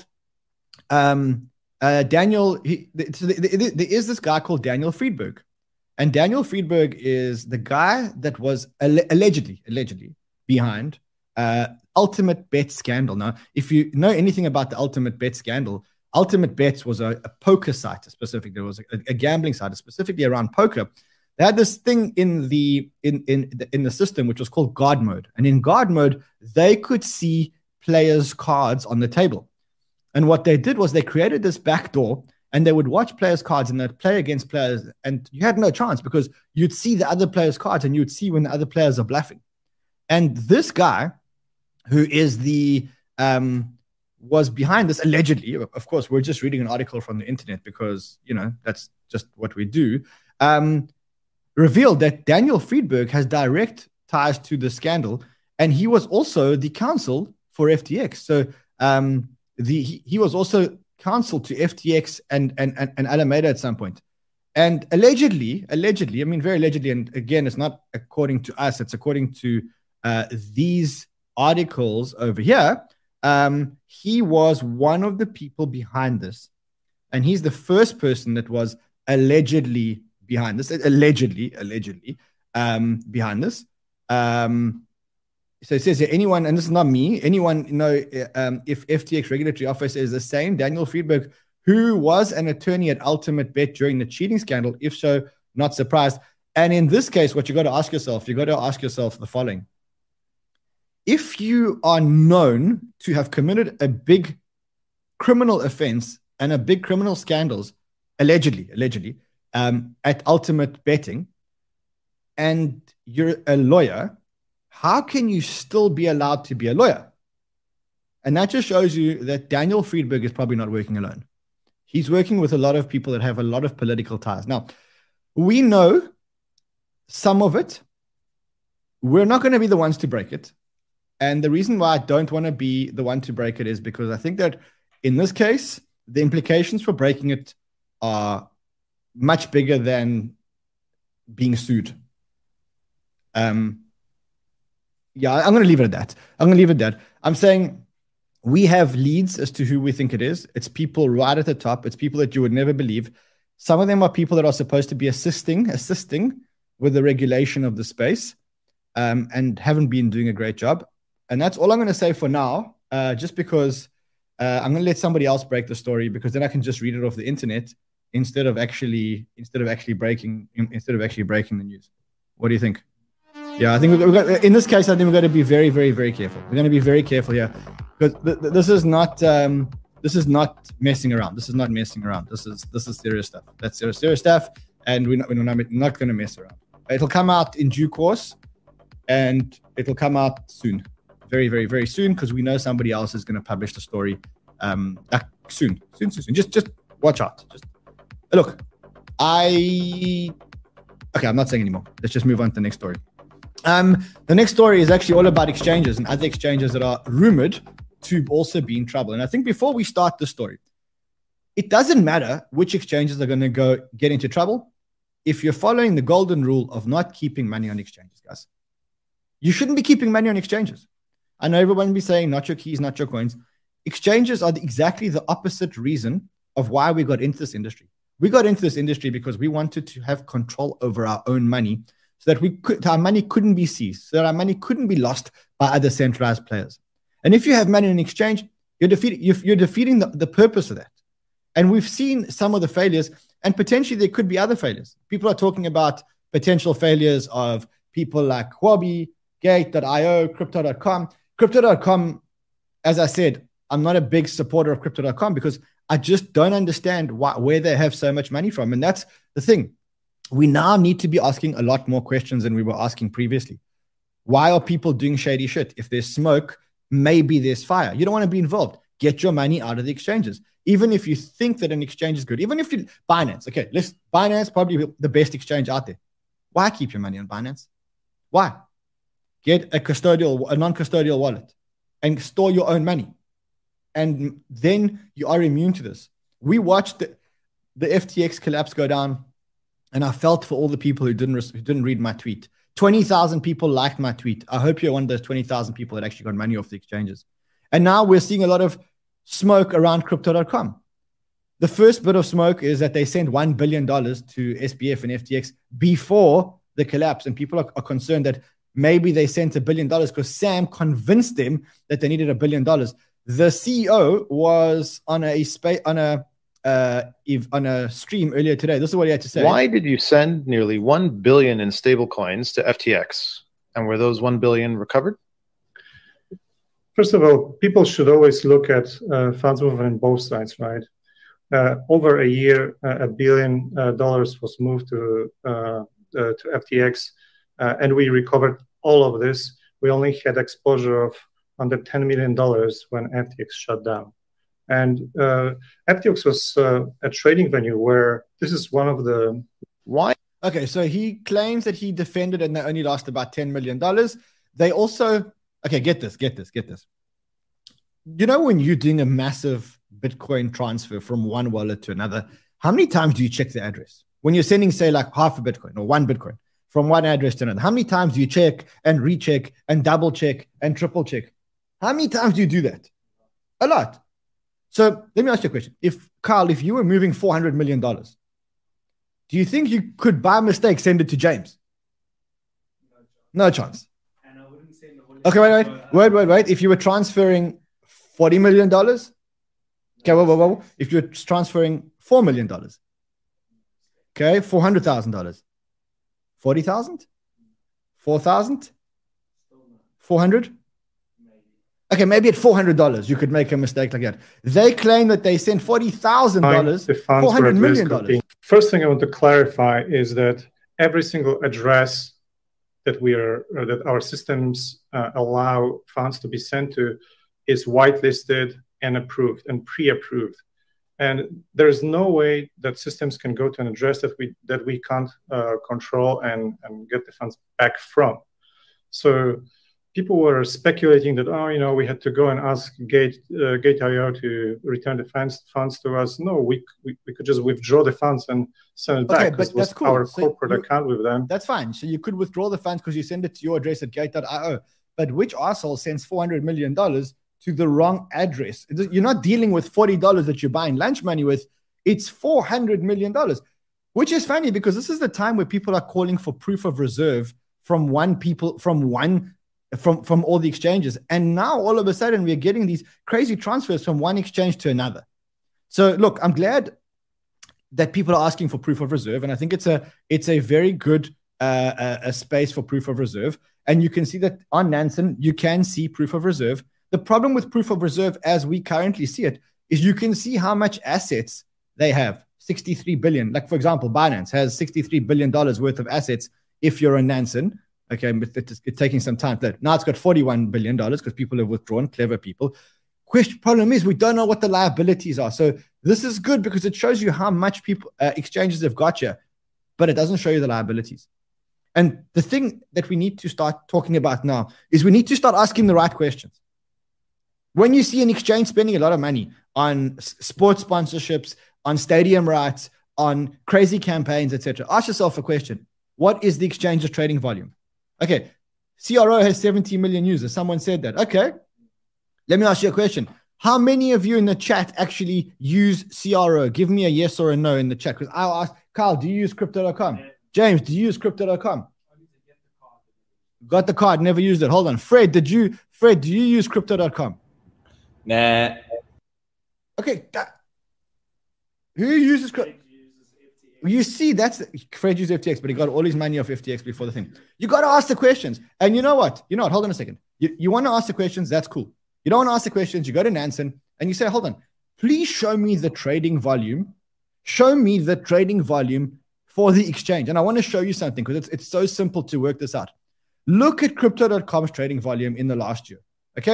Daniel. There is this guy called Daniel Friedberg. And Daniel Friedberg is the guy that was allegedly behind Ultimate Bet scandal. Now, if you know anything about the Ultimate Bet scandal, Ultimate Bets was a poker site specifically. There was a gambling site specifically around poker. They had this thing in the system which was called guard mode, and in guard mode they could see players' cards on the table. And what they did was they created this back door, and they would watch players' cards and they'd play against players, and you had no chance because you'd see the other players' cards and you'd see when the other players are bluffing. And this guy, who is was behind this allegedly, of course, we're just reading an article from the internet because, that's just what we do, revealed that Daniel Friedberg has direct ties to the scandal, and he was also the counsel for FTX. So he was also counsel to FTX and Alameda at some point. And allegedly, I mean, very allegedly, and again, it's not according to us, it's according to these articles over here, he was one of the people behind this. And he's the first person that was allegedly behind this, allegedly behind this. So it says here, anyone, and this is not me, anyone if FTX regulatory officer is the same Daniel Friedberg who was an attorney at Ultimate Bet during the cheating scandal? If so, not surprised. And in this case, what you got to ask yourself the following. If you are known to have committed a big criminal offense and a big criminal scandals, allegedly, at Ultimate Betting, and you're a lawyer, how can you still be allowed to be a lawyer? And that just shows you that Daniel Friedberg is probably not working alone. He's working with a lot of people that have a lot of political ties. Now, we know some of it. We're not going to be the ones to break it. And the reason why I don't want to be the one to break it is because I think that in this case, the implications for breaking it are much bigger than being sued. Yeah, I'm going to leave it at that. I'm saying we have leads as to who we think it is. It's people right at the top. It's people that you would never believe. Some of them are people that are supposed to be assisting with the regulation of the space, and haven't been doing a great job. And that's all I'm going to say for now, just because I'm going to let somebody else break the story, because then I can just read it off the internet instead of actually breaking the news. What do you think? Yeah, I think we've got, in this case, I think we've got to be very, very, very careful. We're going to be very careful here, because this is not messing around. This is not messing around. This is serious stuff. That's serious stuff, and we're not going to mess around. It'll come out in due course, and it'll come out soon, very, very, very soon, because we know somebody else is going to publish the story soon. Just watch out. Just look. Okay, I'm not saying anymore. Let's just move on to the next story. The next story is actually all about exchanges and other exchanges that are rumored to also be in trouble. And I think before we start the story, it doesn't matter which exchanges are going to get into trouble if you're following the golden rule of not keeping money on exchanges, guys. You shouldn't be keeping money on exchanges. I know everyone will be saying, not your keys, not your coins. Exchanges are exactly the opposite reason of why we got into this industry. We got into this industry because we wanted to have control over our own money, so that our money couldn't be seized, so that our money couldn't be lost by other centralized players. And if you have money in an exchange, you're defeating the purpose of that. And we've seen some of the failures, and potentially there could be other failures. People are talking about potential failures of people like Huobi, Gate.io, Crypto.com. Crypto.com, as I said, I'm not a big supporter of Crypto.com because I just don't understand where they have so much money from. And that's the thing. We now need to be asking a lot more questions than we were asking previously. Why are people doing shady shit? If there's smoke, maybe there's fire. You don't want to be involved. get your money out of the exchanges. Even if you think that an exchange is good, even if you Binance, okay, Binance probably the best exchange out there. Why keep your money on Binance? Why? Get a non-custodial wallet and store your own money. And then you are immune to this. We watched the FTX collapse go down, and I felt for all the people who didn't read my tweet. 20,000 people liked my tweet. I hope you're one of those 20,000 people that actually got money off the exchanges. And now we're seeing a lot of smoke around crypto.com. The first bit of smoke is that they sent $1 billion to SBF and FTX before the collapse. And people are concerned that maybe they sent $1 billion because Sam convinced them that they needed $1 billion. The CEO was on a stream earlier today. This is what he had to say. Why did you send nearly $1 billion in stable coins to FTX? And were those $1 billion recovered? First of all, people should always look at funds movement on both sides, right? Over a year, $1 billion was moved to FTX, and we recovered all of this. We only had exposure of under $10 million when FTX shut down. And FTX was a trading venue where this is one of the... Why? Okay, so he claims that he defended and they only lost about $10 million. They also... Okay, get this. You know when you're doing a massive Bitcoin transfer from one wallet to another, how many times do you check the address? When you're sending, say, like half a Bitcoin or one Bitcoin from one address to another, how many times do you check and recheck and double check and triple check? How many times do you do that? A lot. So let me ask you a question. If you were moving $400 million, do you think you could by mistake send it to James? No chance. And I wouldn't send the whole... Okay, wait. If you were transferring $40 million, okay, whoa. If you're transferring $4 million, okay, $400,000, 40,000, 4,000, 400. Okay, maybe at $400 you could make a mistake like that. They claim that they sent $40,000, $400 million. First thing I want to clarify is that every single address that our systems allow funds to be sent to is whitelisted and approved and pre-approved. And there's no way that systems can go to an address that we can't control and get the funds back from. So people were speculating that, we had to go and ask Gate.io to return the funds to us. No, we could just withdraw the funds and send it back. But that's cool. Our corporate account with them. That's fine. So you could withdraw the funds because you send it to your address at Gate.io. But which arsehole sends $400 million to the wrong address? You're not dealing with $40 that you're buying lunch money with. It's $400 million, which is funny because this is the time where people are calling for proof of reserve from all the exchanges. And now all of a sudden we're getting these crazy transfers from one exchange to another. So look, I'm glad that people are asking for proof of reserve. And I think it's a very good a space for proof of reserve. And you can see that on Nansen, you can see proof of reserve. The problem with proof of reserve as we currently see it is you can see how much assets they have. 63 billion. Like, for example, Binance has $63 billion worth of assets if you're a Nansen. Okay, but it's taking some time. Now it's got $41 billion because people have withdrawn, clever people. Problem is we don't know what the liabilities are. So this is good because it shows you how much exchanges have got you, but it doesn't show you the liabilities. And the thing that we need to start talking about now is we need to start asking the right questions. When you see an exchange spending a lot of money on sports sponsorships, on stadium rights, on crazy campaigns, etc., ask yourself a question. What is the exchange's trading volume? Okay, CRO has 70 million users. Someone said that. Okay, let me ask you a question. How many of you in the chat actually use CRO? Give me a yes or a no in the chat. Because I'll ask, Carl, do you use crypto.com? James, do you use crypto.com? Got the card, never used it. Hold on. Fred, do you use crypto.com? Nah. Okay. Who uses crypto? You see, Fred used FTX, but he got all his money off FTX before the thing. You got to ask the questions. And you know what? Hold on a second. You want to ask the questions, that's cool. You don't want to ask the questions, you go to Nansen and you say, hold on, please show me the trading volume. Show me the trading volume for the exchange. And I want to show you something because it's so simple to work this out. Look at crypto.com's trading volume in the last year. Okay?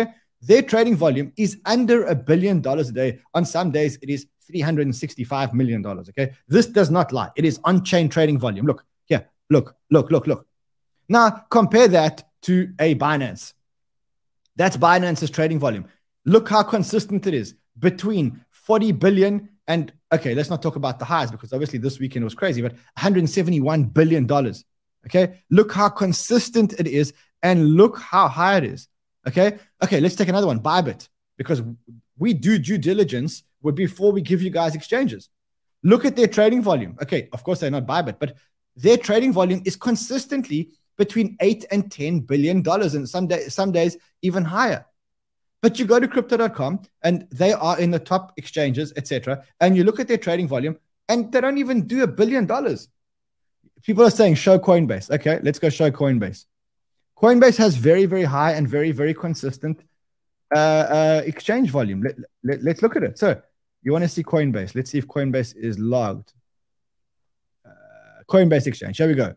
Their trading volume is under $1 billion a day. On some days, it is $365 million. Okay. This does not lie. It is on-chain trading volume. Look here. Look. Now compare that to a Binance. That's Binance's trading volume. Look how consistent it is between 40 billion and, okay, let's not talk about the highs because obviously this weekend was crazy, but $171 billion. Okay. Look how consistent it is and look how high it is. Okay. Let's take another one, Bybit, because we do due diligence before we give you guys exchanges. Look at their trading volume. Okay. Of course, they're not Bybit, but their trading volume is consistently between $8 and $10 billion, and some days even higher. But you go to crypto.com and they are in the top exchanges, etc. And you look at their trading volume and they don't even do $1 billion. People are saying, show Coinbase. Okay, let's go show Coinbase. Coinbase has very, very high and very, very consistent exchange volume. Let's look at it. So you want to see Coinbase. Let's see if Coinbase is logged. Coinbase exchange. Here we go.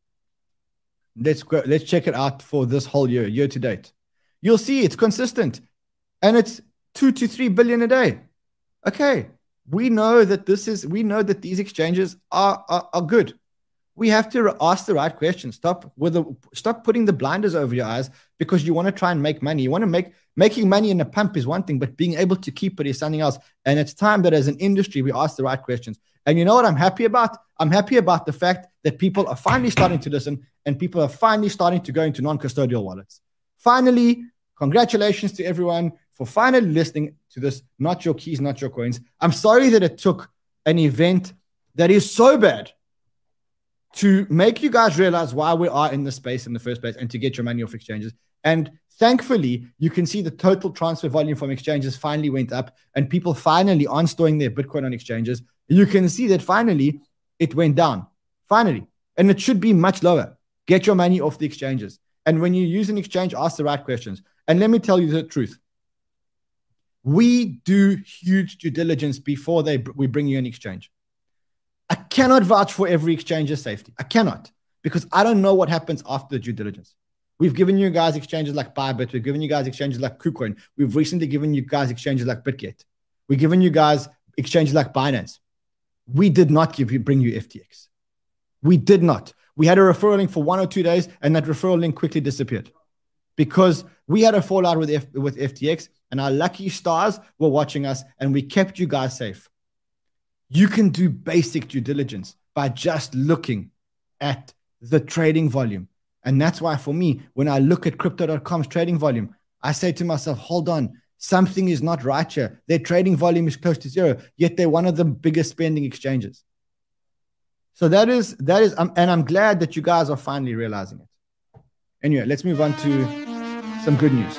Let's check it out for this whole year to date. You'll see it's consistent and it's 2 to 3 billion a day. Okay. We know that these exchanges are good. We have to ask the right questions. Stop putting the blinders over your eyes because you want to try and make money. You want to making money in a pump is one thing, but being able to keep it is something else. And it's time that as an industry, we ask the right questions. And you know what I'm happy about? I'm happy about the fact that people are finally starting to listen and people are finally starting to go into non-custodial wallets. Finally, congratulations to everyone for finally listening to this Not Your Keys, Not Your Coins. I'm sorry that it took an event that is so bad to make you guys realize why we are in this space in the first place and to get your money off exchanges. And thankfully, you can see the total transfer volume from exchanges finally went up and people finally aren't storing their Bitcoin on exchanges. You can see that finally it went down. Finally. And it should be much lower. Get your money off the exchanges. And when you use an exchange, ask the right questions. And let me tell you the truth. We do huge due diligence before we bring you an exchange. I cannot vouch for every exchange's safety. I cannot, because I don't know what happens after the due diligence. We've given you guys exchanges like Bybit. We've given you guys exchanges like KuCoin. We've recently given you guys exchanges like BitGet. We've given you guys exchanges like Binance. We did not bring you FTX. We did not. We had a referral link for 1 or 2 days, and that referral link quickly disappeared because we had a fallout with FTX, and our lucky stars were watching us, and we kept you guys safe. You can do basic due diligence by just looking at the trading volume. And that's why for me, when I look at crypto.com's trading volume, I say to myself, hold on, something is not right here. Their trading volume is close to zero, yet they're one of the biggest spending exchanges. So that is, and I'm glad that you guys are finally realizing it. Anyway, let's move on to some good news.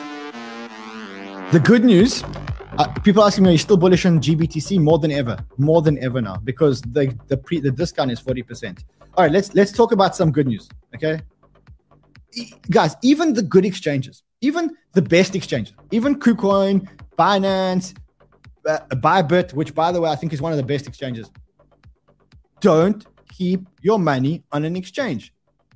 The good news, people asking me, are you still bullish on GBTC? More than ever now, because the discount is 40%. All right, let's talk about some good news, okay? Guys, even the good exchanges, even the best exchanges, even KuCoin, Binance, Bybit, which by the way, I think is one of the best exchanges. Don't keep your money on an exchange.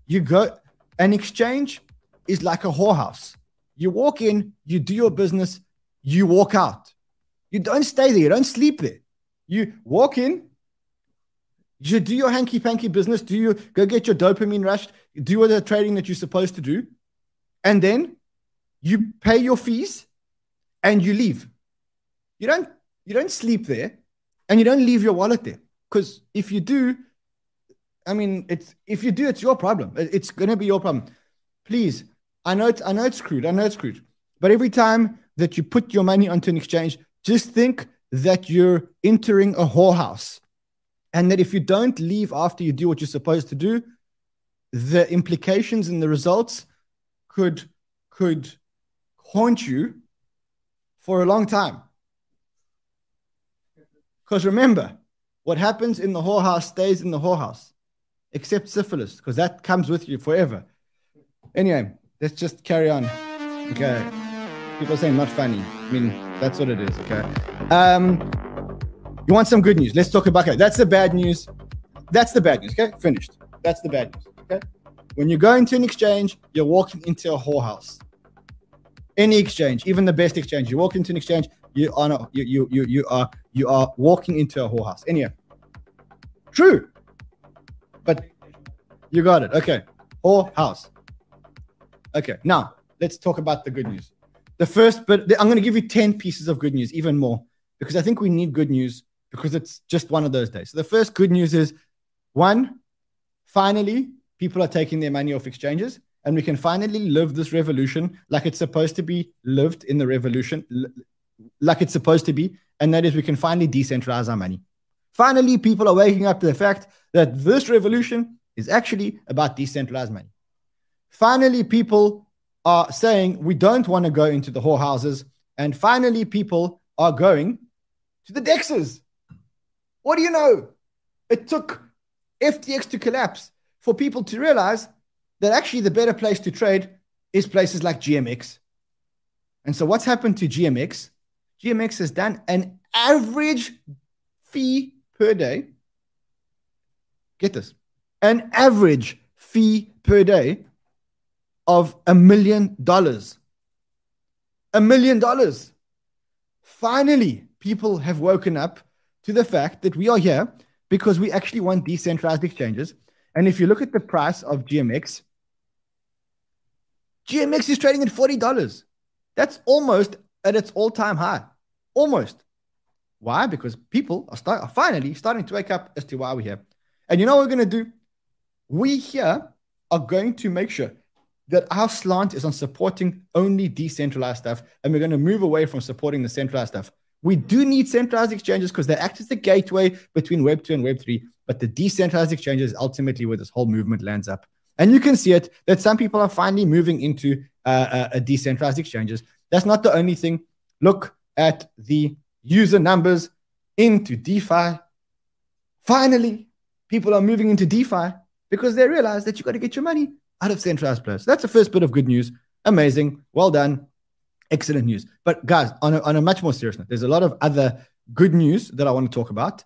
An exchange is like a whorehouse. You walk in, you do your business, you walk out. You don't stay there. You don't sleep there. You walk in, you do your hanky-panky business, you go get your dopamine rush, do all the trading that you're supposed to do, and then you pay your fees and you leave. You don't sleep there and you don't leave your wallet there. Because if you do, it's your problem. It's going to be your problem. Please, I know it's crude. But every time that you put your money onto an exchange, just think that you're entering a whorehouse. And that if you don't leave after you do what you're supposed to do, the implications and the results could haunt you for a long time. Because remember, what happens in the whorehouse stays in the whorehouse, except syphilis, because that comes with you forever. Anyway, let's just carry on. Okay. People are saying not funny. I mean, that's what it is. Okay. You want some good news? Let's talk about it. That's the bad news. Okay. Finished. That's the bad news. Okay. When you go into an exchange, you're walking into a whorehouse. Any exchange, even the best exchange. You walk into an exchange, you are walking into a whorehouse. Anyway, true, but you got it. Okay, whorehouse. Okay, now let's talk about the good news. The first, but I'm going to give you 10 pieces of good news, even more, because I think we need good news because it's just one of those days. So the first good news is, one, finally, people are taking their money off exchanges, and we can finally live this revolution like it's supposed to be lived in the revolution, like it's supposed to be, and that is we can finally decentralize our money. Finally, people are waking up to the fact that this revolution is actually about decentralized money. Finally, people are saying we don't want to go into the whorehouses, and finally, people are going to the DEXs. What do you know? It took FTX to collapse for people to realize that actually the better place to trade is places like GMX. And so what's happened to GMX? GMX has done an average fee per day. Get this. An average fee per day of $1 million. $1 million. Finally, people have woken up to the fact that we are here because we actually want decentralized exchanges. And if you look at the price of GMX, GMX is trading at $40. That's almost at its all-time high. Almost. Why? Because people are finally starting to wake up as to why we're here. And you know what we're going to do? We here are going to make sure that our slant is on supporting only decentralized stuff, and we're going to move away from supporting the centralized stuff. We do need centralized exchanges because they act as the gateway between Web 2 and Web 3, but the decentralized exchanges is ultimately where this whole movement lands up. And you can see it, that some people are finally moving into decentralized exchanges. That's not the only thing. Look at the user numbers into DeFi. Finally, people are moving into DeFi because they realize that you got to get your money out of centralized players. So that's the first bit of good news. Amazing. Well done. Excellent news. But guys, on a much more serious note, there's a lot of other good news that I want to talk about.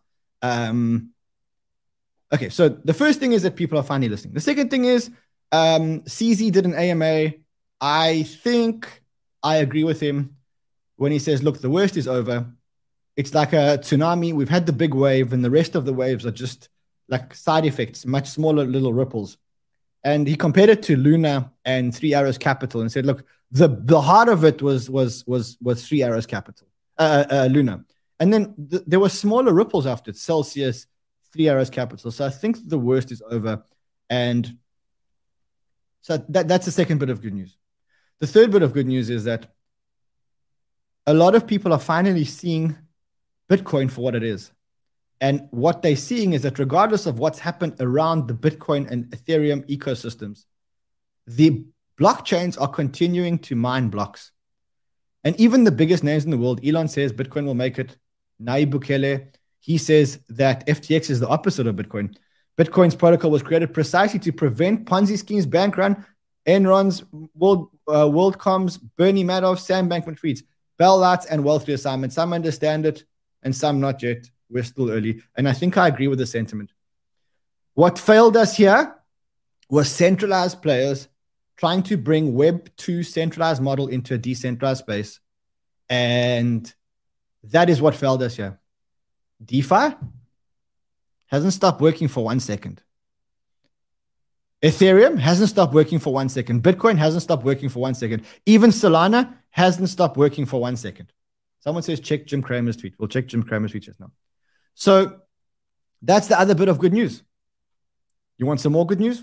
Okay, so the first thing is that people are finally listening. The second thing is CZ did an AMA. I think I agree with him when he says, look, the worst is over. It's like a tsunami. We've had the big wave, and the rest of the waves are just like side effects, much smaller little ripples. And he compared it to Luna and Three Arrows Capital and said, look, the heart of it was Three Arrows Capital, Luna. And then there were smaller ripples after it, Celsius, Three Arrows Capital. So I think the worst is over. And so that's the second bit of good news. The third bit of good news is that a lot of people are finally seeing Bitcoin for what it is. And what they're seeing is that regardless of what's happened around the Bitcoin and Ethereum ecosystems, the blockchains are continuing to mine blocks. And even the biggest names in the world, Elon says Bitcoin will make it. Nayib Bukele, he says that FTX is the opposite of Bitcoin. Bitcoin's protocol was created precisely to prevent Ponzi schemes, bank run, Enron's, WorldCom's, Bernie Madoff, Sam Bankman-Fried's, bailouts, and wealth reassignment. Some understand it and some not yet. We're still early. And I think I agree with the sentiment. What failed us here was centralized players trying to bring Web 2 centralized model into a decentralized space. And that is what failed us here. DeFi hasn't stopped working for 1 second. Ethereum hasn't stopped working for 1 second. Bitcoin hasn't stopped working for 1 second. Even Solana hasn't stopped working for 1 second. Someone says, check Jim Cramer's tweet. We'll check Jim Cramer's tweet just now. So that's the other bit of good news. You want some more good news?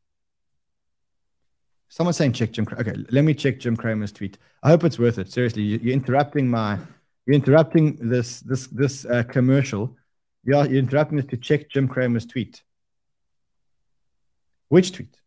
Someone's saying check Jim Cramer. Okay, let me check Jim Cramer's tweet. I hope it's worth it. Seriously, you're interrupting this commercial. You're interrupting us to check Jim Cramer's tweet. Which tweet?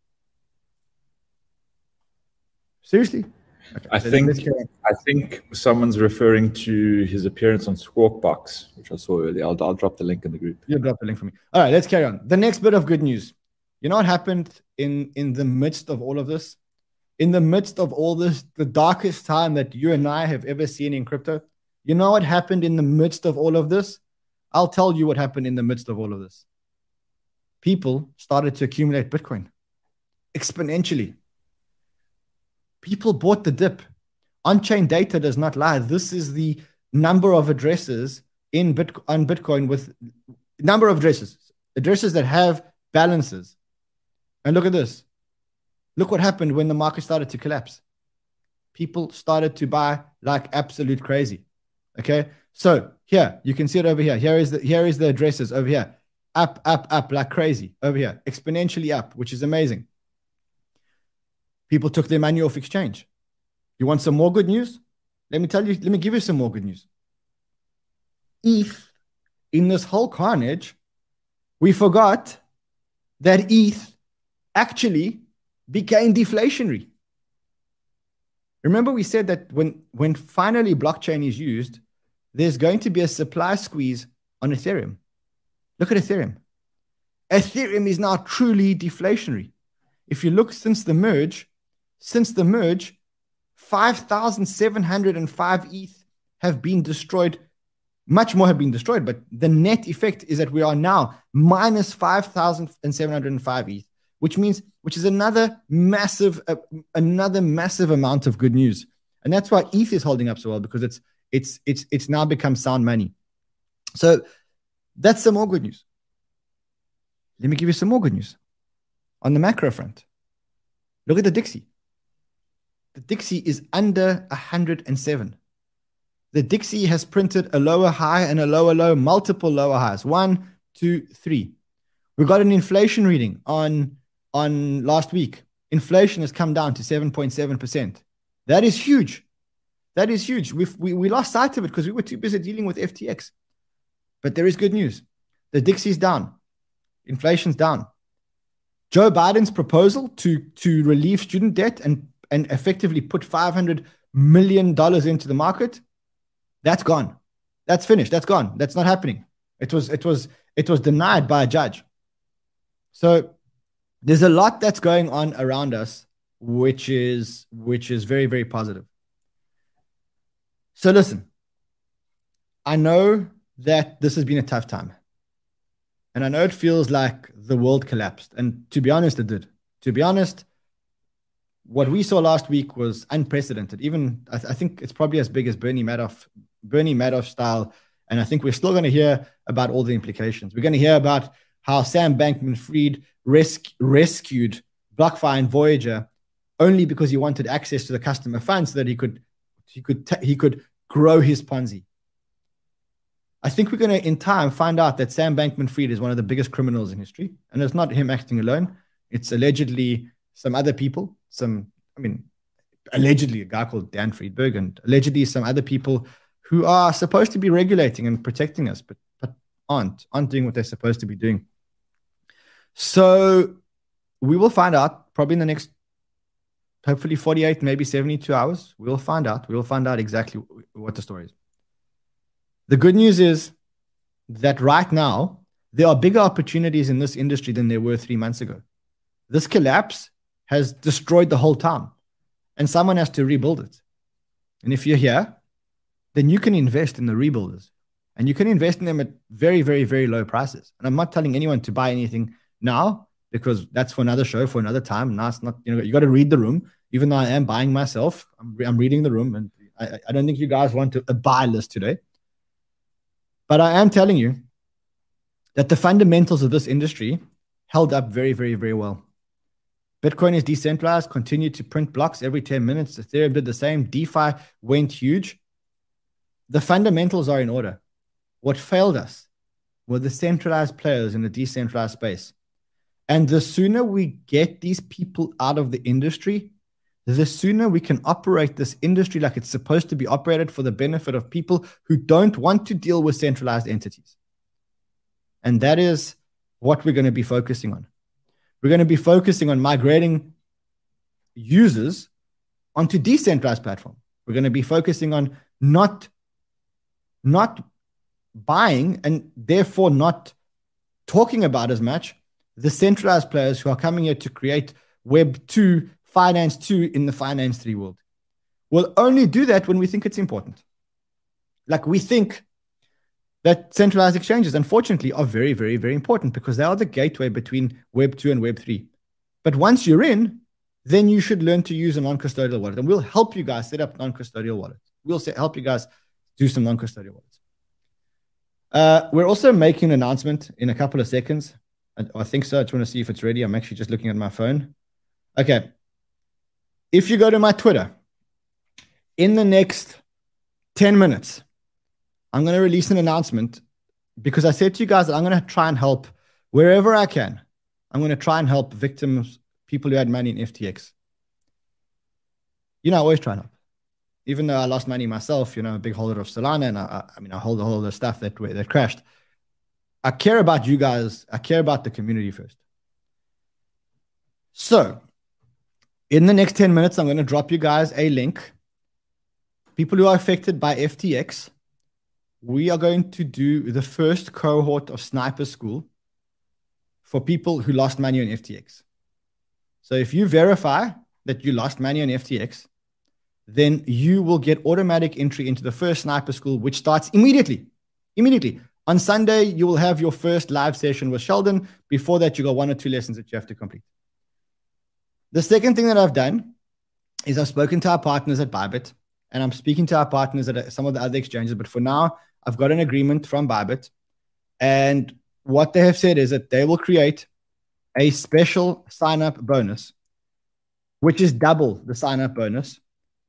Seriously? Okay, I think someone's referring to his appearance on Squawk which I saw earlier. I'll drop the link in the group. You'll drop the link for me. All right, let's carry on. The next bit of good news. You know what happened in the midst of all of this? In the midst of all this, the darkest time that you and I have ever seen in crypto, you know what happened in the midst of all of this? I'll tell you what happened in the midst of all of this. People started to accumulate Bitcoin exponentially. People bought the dip. On-chain data does not lie. This is the number of addresses on Bitcoin with number of addresses that have balances. And look at this. Look what happened when the market started to collapse. People started to buy like absolute crazy. Okay. So here, you can see it over here. Here is the addresses over here. Up like crazy over here. Exponentially up, which is amazing. People took their money off exchange. You want some more good news? Let me give you some more good news. ETH, in this whole carnage, we forgot that ETH actually became deflationary. Remember we said that when finally blockchain is used, there's going to be a supply squeeze on Ethereum. Look at Ethereum. Ethereum is now truly deflationary. If you look since the merge, 5,705 ETH have been destroyed. Much more have been destroyed, but the net effect is that we are now minus 5,705 ETH, which is another massive amount of good news. And that's why ETH is holding up so well, because it's now become sound money. So that's some more good news. Let me give you some more good news. On the macro front, look at the Dixie. The Dixie is under 107. The Dixie has printed a lower high and a lower low, multiple lower highs. 1, 2, 3. We got an inflation reading on last week. Inflation has come down to 7.7%. That is huge. That is huge. We lost sight of it because we were too busy dealing with FTX. But there is good news. The Dixie's down. Inflation's down. Joe Biden's proposal to relieve student debt and effectively put $500 million into the market, that's gone. That's finished. That's gone. That's not happening. It was denied by a judge. So there's a lot that's going on around us, which is very, very positive. So listen, I know that this has been a tough time. And I know it feels like the world collapsed. And to be honest, it did. To be honest, what we saw last week was unprecedented. Even I think it's probably as big as Bernie Madoff style. And I think we're still going to hear about all the implications. We're going to hear about how Sam Bankman-Fried rescued BlockFi and Voyager only because he wanted access to the customer funds so that he could grow his Ponzi. I think we're going to, in time, find out that Sam Bankman-Fried is one of the biggest criminals in history. And it's not him acting alone. It's allegedly some other people, allegedly a guy called Dan Friedberg, and allegedly some other people who are supposed to be regulating and protecting us, but aren't doing what they're supposed to be doing. So we will find out probably in the next, hopefully 48, maybe 72 hours. We'll find out. We'll find out exactly what the story is. The good news is that right now, there are bigger opportunities in this industry than there were 3 months ago. This collapse has destroyed the whole town, and someone has to rebuild it. And if you're here, then you can invest in the rebuilders, and you can invest in them at very, very, very low prices. And I'm not telling anyone to buy anything now, because that's for another show, for another time. Now it's not, you got to read the room. Even though I am buying myself, I'm reading the room, and I don't think you guys want a buy list today. But I am telling you that the fundamentals of this industry held up very, very, very well. Bitcoin is decentralized, continued to print blocks every 10 minutes. Ethereum did the same. DeFi went huge. The fundamentals are in order. What failed us were the centralized players in the decentralized space. And the sooner we get these people out of the industry, the sooner we can operate this industry like it's supposed to be operated for the benefit of people who don't want to deal with centralized entities. And that is what we're going to be focusing on. We're going to be focusing on migrating users onto decentralized platform. We're going to be focusing on not buying and therefore not talking about as much the centralized players who are coming here to create Web 2, Finance 2 in the Finance 3 world. We'll only do that when we think it's important. Like we think that centralized exchanges, unfortunately, are very, very, very important because they are the gateway between Web 2 and Web 3. But once you're in, then you should learn to use a non-custodial wallet. And we'll help you guys set up non-custodial wallets. We'll help you guys do some non-custodial wallets. We're also making an announcement in a couple of seconds. I think so. I just want to see if it's ready. I'm actually just looking at my phone. Okay. If you go to my Twitter, in the next 10 minutes, I'm going to release an announcement because I said to you guys that I'm going to try and help wherever I can. I'm going to try and help victims, people who had money in FTX. I always try and help. Even though I lost money myself, a big holder of Solana, and I hold all the stuff that crashed. I care about you guys. I care about the community first. So, in the next 10 minutes, I'm going to drop you guys a link. People who are affected by FTX, we are going to do the first cohort of Sniper School for people who lost money on FTX. So if you verify that you lost money on FTX, then you will get automatic entry into the first Sniper School, which starts immediately. Immediately. On Sunday, you will have your first live session with Sheldon. Before that, you got 1 or 2 lessons that you have to complete. The second thing that I've done is I've spoken to our partners at Bybit, and I'm speaking to our partners at some of the other exchanges. But for now, I've got an agreement from Bybit. And what they have said is that they will create a special sign-up bonus, which is double the sign-up bonus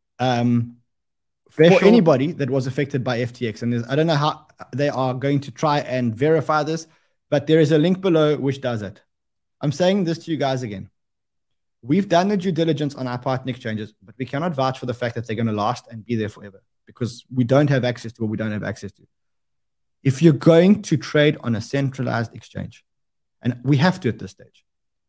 for anybody that was affected by FTX. And I don't know how they are going to try and verify this, but there is a link below which does it. I'm saying this to you guys again. We've done the due diligence on our partner exchanges, but we cannot vouch for the fact that they're going to last and be there forever because we don't have access to what we don't have access to. If you're going to trade on a centralized exchange, and we have to at this stage,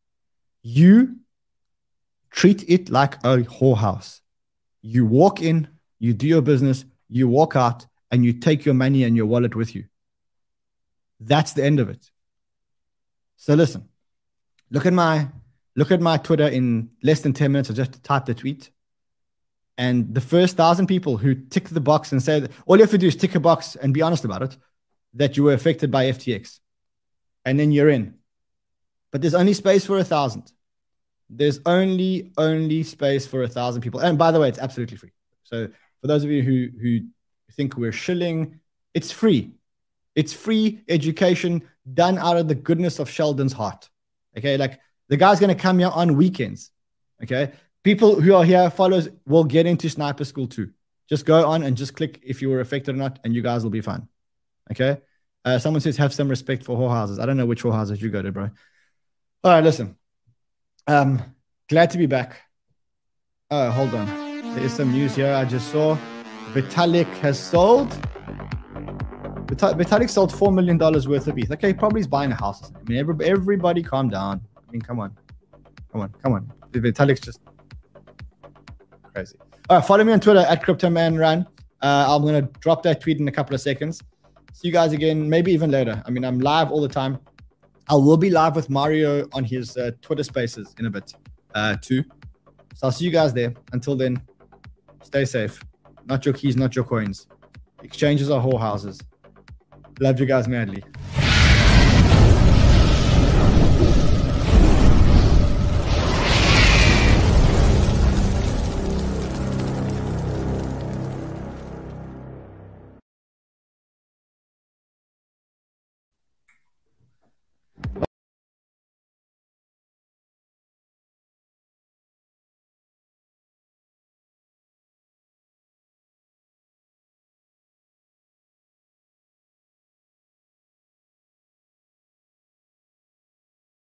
you treat it like a whorehouse. You walk in, you do your business, you walk out, and you take your money and your wallet with you. That's the end of it. So listen, look at my Twitter in less than 10 minutes. I just typed the tweet. And the first 1,000 people who tick the box and say that all you have to do is tick a box and be honest about it, that you were affected by FTX. And then you're in. But there's only space for 1,000. There's only space for 1,000 people. And by the way, it's absolutely free. So for those of you who think we're shilling, it's free. It's free education done out of the goodness of Sheldon's heart. Okay, like the guy's going to come here on weekends. Okay, people who are here, followers, will get into Sniper School too. Just go on and just click if you were affected or not, and you guys will be fine. Okay. Someone says have some respect for whorehouses. I don't know which whorehouses you go to, bro. All right, listen. Glad to be back. Oh, hold on. There is some news here I just saw. Vitalik has sold. Vitalik sold $4 million worth of ETH. Okay, probably he's buying a house. I mean, everybody calm down. I mean, come on. Vitalik's just crazy. All right, follow me on Twitter at CryptoManRun. I'm going to drop that tweet in a couple of seconds. See you guys again, maybe even later. I mean, I'm live all the time. I will be live with Mario on his Twitter Spaces in a bit too. So I'll see you guys there. Until then, stay safe. Not your keys, not your coins. Exchanges are whorehouses. Love you guys madly.